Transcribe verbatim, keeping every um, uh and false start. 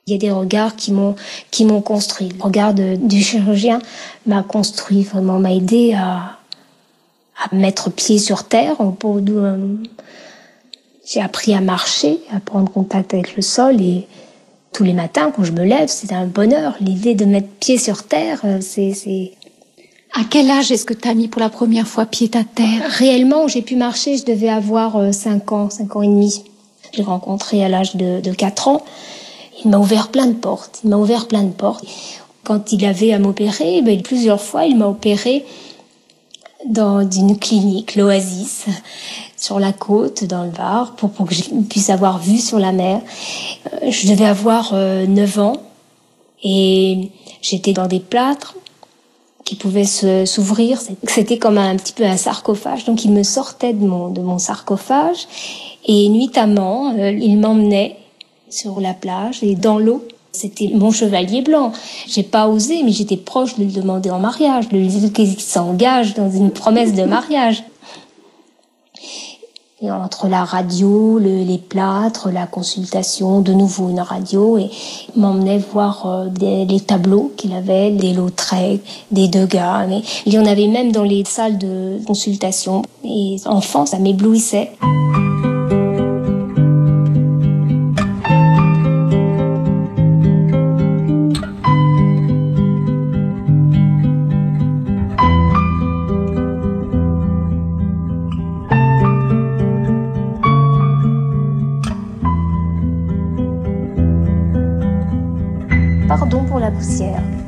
Il y a des regards qui m'ont qui m'ont construit. Le regard de, du chirurgien m'a construit, vraiment m'a aidé à, à mettre pied sur terre. Au bout de, j'ai appris à marcher, à prendre contact avec le sol et tous les matins quand je me lève, c'est un bonheur. L'idée de mettre pied sur terre, c'est... c'est... À quel âge est-ce que tu as mis pour la première fois pied à terre? Réellement, j'ai pu marcher, je devais avoir cinq ans, cinq ans et demi. Je l'ai rencontré à l'âge de, de quatre ans. Il m'a ouvert plein de portes. Il m'a ouvert plein de portes. Quand il avait à m'opérer, ben, plusieurs fois, il m'a opéré dans une clinique, l'Oasis, sur la côte, dans le Var, pour, pour que je puisse avoir vue sur la mer. Je devais avoir euh, neuf ans et j'étais dans des plâtres qui pouvaient se, s'ouvrir. C'était comme un, un petit peu un sarcophage. Donc, il me sortait de mon, de mon sarcophage et nuitamment, euh, il m'emmenait sur la plage et dans l'eau. C'était mon chevalier blanc. J'ai pas osé, mais j'étais proche de le demander en mariage, de lui dire qu'il s'engage dans une promesse de mariage. Et entre la radio, le, les plâtres, la consultation, de nouveau une radio, et il m'emmenait voir euh, des, les tableaux qu'il avait, des Lautrec, des Degas. Mais il y en avait même dans les salles de consultation. Et enfant, ça m'éblouissait. Pardon pour la poussière.